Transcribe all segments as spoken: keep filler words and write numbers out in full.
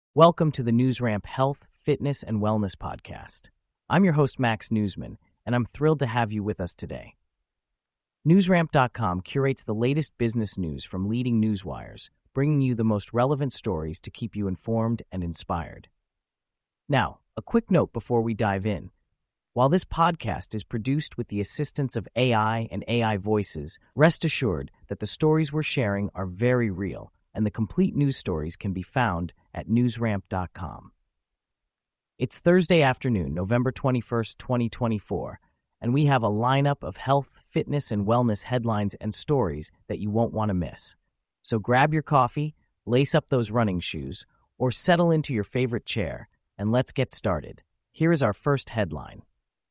Welcome to the NewsRamp Health, Fitness, and Wellness Podcast. I'm your host, Max Newsman, and I'm thrilled to have you with us today. NewsRamp dot com curates the latest business news from leading newswires, bringing you the most relevant stories to keep you informed and inspired. Now, a quick note before we dive in. While this podcast is produced with the assistance of A I and A I voices, rest assured that the stories we're sharing are very real, and the complete news stories can be found at NewsRamp dot com. It's Thursday afternoon, November twenty-first, twenty twenty-four, and we have a lineup of health, fitness, and wellness headlines and stories that you won't want to miss. So grab your coffee, lace up those running shoes, or settle into your favorite chair, and let's get started. Here is our first headline.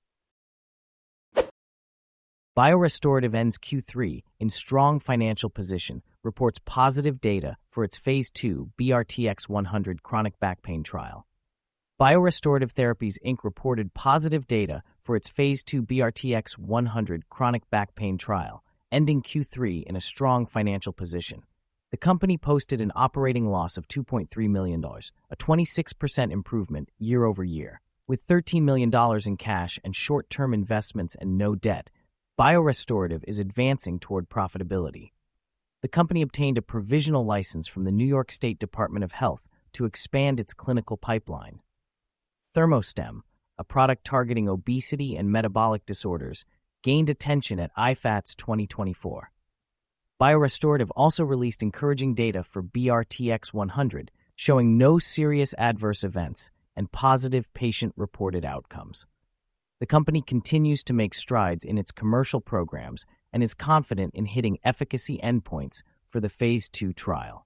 BioRestorative ends Q three in strong financial position, reports positive data for its Phase two B R T X one hundred chronic back pain trial. BioRestorative Therapies, Incorporated reported positive data for its Phase two B R T X one hundred chronic back pain trial, ending Q three in a strong financial position. The company posted an operating loss of two point three million dollars, a twenty-six percent improvement year over year. With thirteen million dollars in cash and short-term investments and no debt, BioRestorative is advancing toward profitability. The company obtained a provisional license from the New York State Department of Health to expand its clinical pipeline. Thermostem, a product targeting obesity and metabolic disorders, gained attention at I FATS twenty twenty-four. BioRestorative also released encouraging data for B R T X one hundred, showing no serious adverse events and positive patient-reported outcomes. The company continues to make strides in its commercial programs and is confident in hitting efficacy endpoints for the Phase two trial.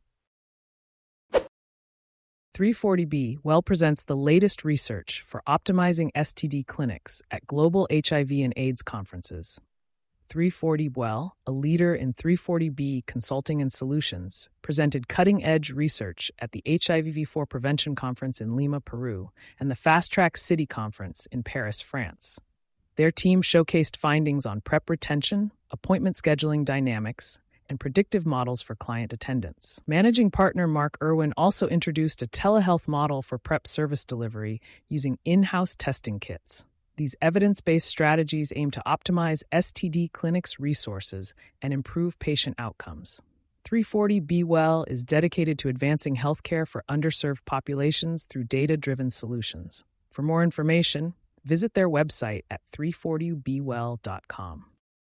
three forty B Well presents the latest research for optimizing S T D clinics at global H I V and AIDS conferences. three forty Well, a leader in three forty B consulting and solutions, presented cutting-edge research at the H I V four Prevention Conference in Lima, Peru, and the Fast Track City Conference in Paris, France. Their team showcased findings on PrEP retention, appointment scheduling dynamics, and predictive models for client attendance. Managing partner Mark Irwin also introduced a telehealth model for PrEP service delivery using in-house testing kits. These evidence-based strategies aim to optimize S T D clinics' resources and improve patient outcomes. three forty B Well is dedicated to advancing healthcare for underserved populations through data-driven solutions. For more information, visit their website at three forty b well dot com.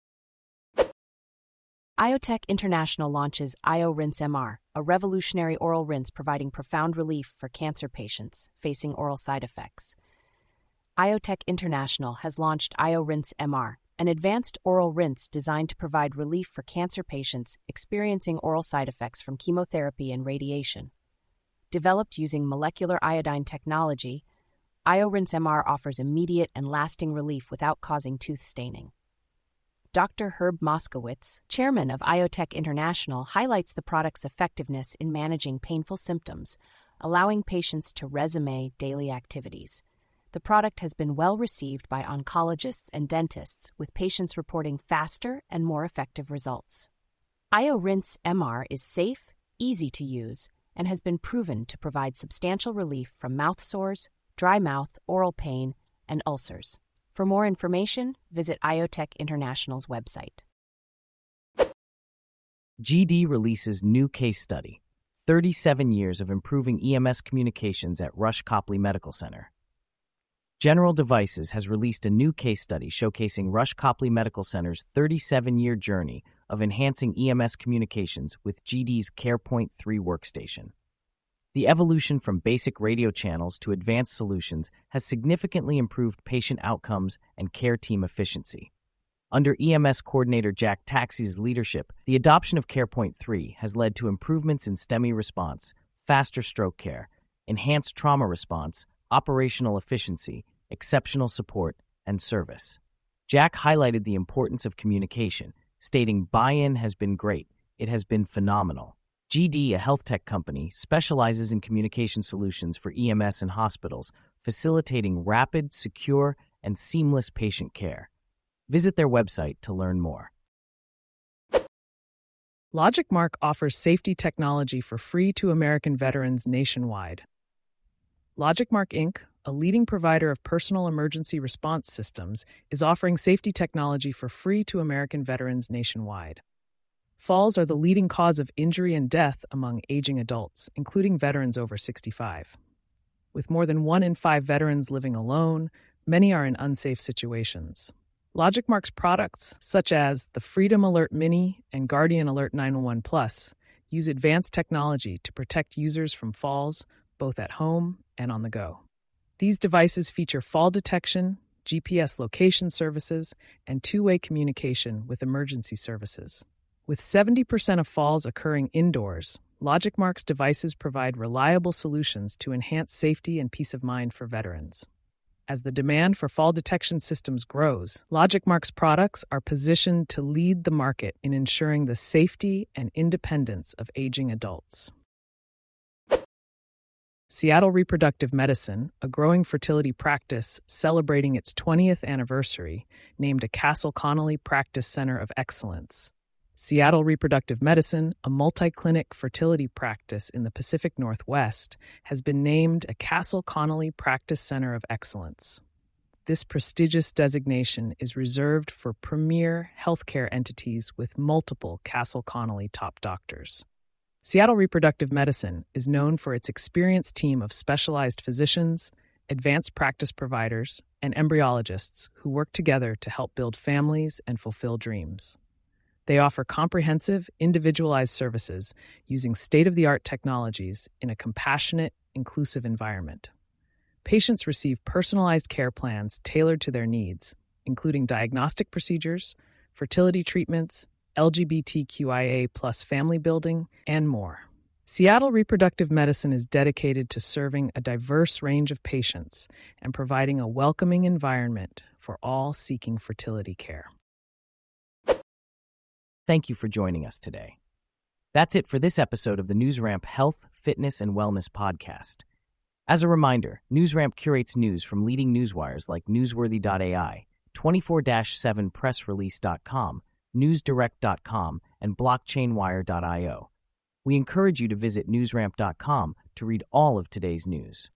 Iotech International launches IoRinse M R, a revolutionary oral rinse providing profound relief for cancer patients facing oral side effects. Iotech International has launched IoRinse M R, an advanced oral rinse designed to provide relief for cancer patients experiencing oral side effects from chemotherapy and radiation. Developed using molecular iodine technology, IoRinse M R offers immediate and lasting relief without causing tooth staining. Doctor Herb Moskowitz, chairman of Iotech International, highlights the product's effectiveness in managing painful symptoms, allowing patients to resume daily activities. The product has been well received by oncologists and dentists, with patients reporting faster and more effective results. IoRinse M R is safe, easy to use, and has been proven to provide substantial relief from mouth sores, dry mouth, oral pain, and ulcers. For more information, visit Iotech International's website. G D releases new case study, thirty-seven years of improving E M S communications at Rush Copley Medical Center. General Devices has released a new case study showcasing Rush Copley Medical Center's thirty-seven-year journey of enhancing E M S communications with G D's CarePoint three workstation. The evolution from basic radio channels to advanced solutions has significantly improved patient outcomes and care team efficiency. Under E M S coordinator Jack Taxi's leadership, the adoption of CarePoint three has led to improvements in STEMI response, faster stroke care, enhanced trauma response, operational efficiency, exceptional support, and service. Jack highlighted the importance of communication, stating, "Buy-in has been great. It has been phenomenal." G D, a health tech company, specializes in communication solutions for E M S and hospitals, facilitating rapid, secure, and seamless patient care. Visit their website to learn more. LogicMark offers safety technology for free to American veterans nationwide. LogicMark Incorporated, a leading provider of personal emergency response systems, is offering safety technology for free to American veterans nationwide. Falls are the leading cause of injury and death among aging adults, including veterans over sixty-five. With more than one in five veterans living alone, many are in unsafe situations. LogicMark's products, such as the Freedom Alert Mini and Guardian Alert nine one one Plus, use advanced technology to protect users from falls, both at home and on the go. These devices feature fall detection, G P S location services, and two-way communication with emergency services. With seventy percent of falls occurring indoors, LogicMark's devices provide reliable solutions to enhance safety and peace of mind for veterans. As the demand for fall detection systems grows, LogicMark's products are positioned to lead the market in ensuring the safety and independence of aging adults. Seattle Reproductive Medicine, a growing fertility practice celebrating its twentieth anniversary, named a Castle Connolly Practice Center of Excellence. Seattle Reproductive Medicine, a multi-clinic fertility practice in the Pacific Northwest, has been named a Castle Connolly Practice Center of Excellence. This prestigious designation is reserved for premier healthcare entities with multiple Castle Connolly top doctors. Seattle Reproductive Medicine is known for its experienced team of specialized physicians, advanced practice providers, and embryologists who work together to help build families and fulfill dreams. They offer comprehensive, individualized services using state-of-the-art technologies in a compassionate, inclusive environment. Patients receive personalized care plans tailored to their needs, including diagnostic procedures, fertility treatments, L G B T Q I A plus family building, and more. Seattle Reproductive Medicine is dedicated to serving a diverse range of patients and providing a welcoming environment for all seeking fertility care. Thank you for joining us today. That's it for this episode of the NewsRamp Health, Fitness, and Wellness podcast. As a reminder, NewsRamp curates news from leading newswires like Newsworthy dot A I, twenty-four seven press release dot com, newsdirect dot com, and blockchainwire dot io. We encourage you to visit newsramp dot com to read all of today's news.